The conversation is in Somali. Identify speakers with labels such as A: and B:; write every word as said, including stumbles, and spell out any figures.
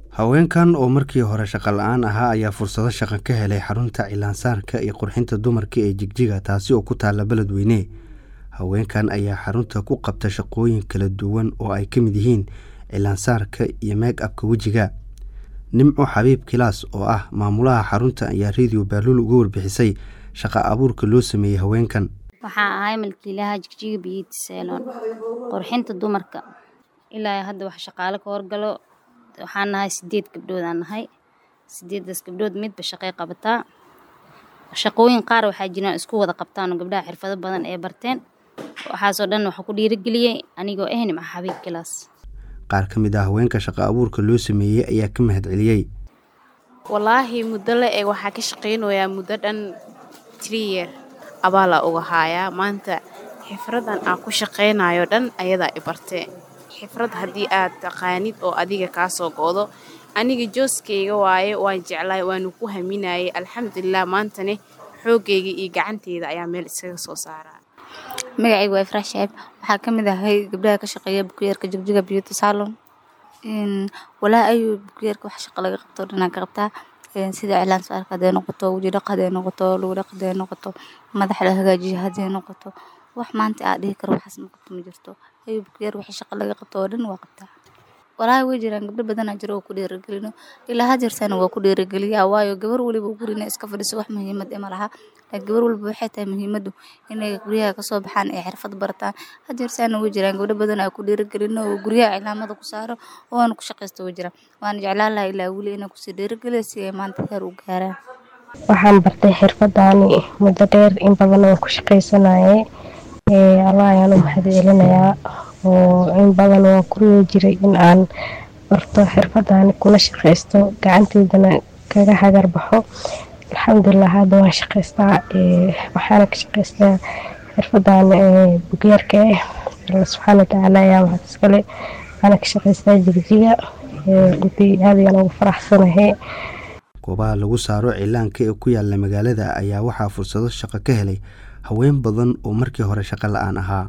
A: haweenkan oo markii hore shaqo la'aan ahaa ayaa fursado shaqo ka helay xarunta cilaansaarka iyo qurxinta dumarka ee Jigjiga taasi oo ku taala Beledweyne. Haweenkan ayaa xarunta ku qabta shaqooyin kala duwan oo ay ka mid yihiin cilaansaarka iyo make-upka wajiga. Nimco Xabiib Kilaas oo ah maamulaha xarunta ayaa Radio Baalul uga warbixisay shaqo abuurka loo sameeyay haweenkan.
B: Waxaan ahay milkiilaha Jigjiga Beauty Salon qurxinta dumarka. Ilaa hadda wax shaqaale ka horgalo waxaan nahay sideed gabdhood aan nahay sideedas gabdhood midba shaqay qabataa. Shaqooyin qaar waxaa jiraan isku wada qabtaan gabdhaha xirfado badan ee barteen. Waxaas oo dhan waxa ku dhiirigeliyay anigoo ah Nimco Xabiib Kilaas.
A: Qaar ka mid ah haweenka shaqo abuurka loo sameeyay ayaa ka mahad celiyay.
C: Wallaahi muddo la eeg waxa ka shaqeynaya muddo dhan three year abaala uga haya maanta xifradan aan ku shaqeynayo dhan ayada i bartay. xifrad hadii aad taqaanid oo adiga ka soo goodo aniga jooskeyga waaye waan jeclay waan ku haminayay alxamdulillah maantane xoogeyga iyo gacanteyda ayaa meel isaga soo saaraa.
B: Magacaygu waa Ifraax Shaab waxa kamid ahay gabdhaha ka shaqeeya bukuyeerka Jigjiga Beauty Salon. in wala ayu bukuyeerka wax shaqo laga qabto dhanaan ka qabtaa sida cilaansaarka hadee noqoto waji dhaq hadee noqoto lugu dhaq hadee noqoto madax la hagaajiyo hadee noqoto wax maanta aad dhihi karo waxaas noqoto ma jirto ayu bukuyeer wax shaqo laga qabto dhan waa qabtaa. Walaahi way jiraan gabdho badan jiro oo ku dhiirigelino ilaa hadirsan waa ku dhiirigeliyaa waayo gabar waliba gurina iska fadhiso wax muhiimad ah ma laha gabar waliba waxay tahay muhiimadu inay guriyaha ka soo baxaan ee xirfad bartaan hadirsan way jiraan gabdho badan oo ku dhiirigelino oo guriyaha cilaamada ku saaro oo aan ku shaqeysto way jiraan waan jeclaan lahaa ilaa wali inay ku sii dhiirigeliyo si ay maanta heer u gaaraan.
D: Waxaan bartay xirfadani muddo dheer in badan oo ku shaqeysanayay ee Allah ayaan u mahadcelinayaa oo in badan oo ku jiray in aan barto xirfadani kula shaqeysto gacanteydana kaga hagar baxo. Alxamdulillah hadda waan shaqeystaa ee waxaan ka shaqeystaa xirfadani ee bukuyeerka Allah subhanahu wa ta'ala ayaa wax iskale ana ka shaqeystaa Jigjiga ee intii aad ayaan ugu faraxsanahay.
A: Goobaha lagu saaro cilaanka ee ku yaala magaalada ayaa waxaa fursado shaqo ka helay haween badan oo markii hore shaqo la'aan ahaa.